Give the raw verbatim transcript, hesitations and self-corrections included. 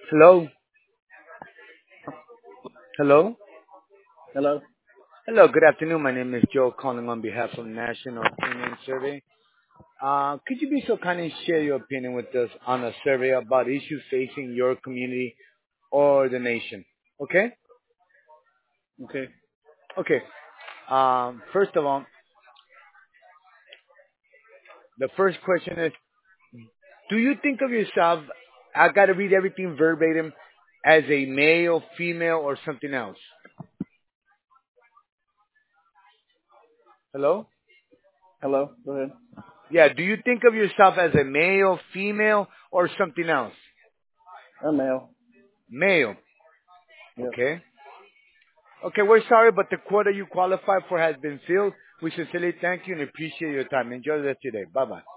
Hello? Hello? Hello. Hello, good afternoon. My name is Joe calling on behalf of National Opinion Survey. Uh, could you be so kind and share your opinion with us on a survey about issues facing your community or the nation? Okay? Okay. Okay. Um, first of all, the first question is, do you think of yourself, I gotta read everything verbatim, as a male, female, or something else? Hello? Hello. Go ahead. Yeah, do you think of yourself as a male, female, or something else? I'm male. Male. Yep. Okay. Okay, we're sorry, but the quota you qualify for has been filled. We sincerely thank you and appreciate your time. Enjoy the rest of your day. Bye bye.